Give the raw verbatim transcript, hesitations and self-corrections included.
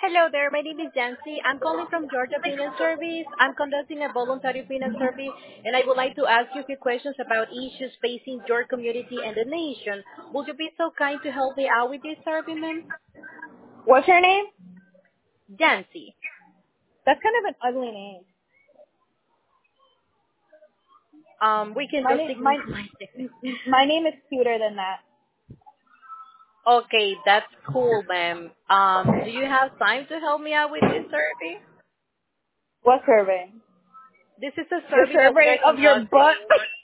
Hello there, my name is Jancy. I'm calling from Georgia Finance Service. I'm conducting a voluntary finance survey, and I would like to ask you a few questions about issues facing your community and the nation. Would you be so kind to help me out with this survey, ma'am? What's your name? Jancy. That's kind of an ugly name. Um, we can My just name, my, ignore my name. my name is cuter than that. Okay, that's cool, ma'am. Um, do you have time to help me out with this survey? What survey? This is a The survey that we survey are of your butt. conducting.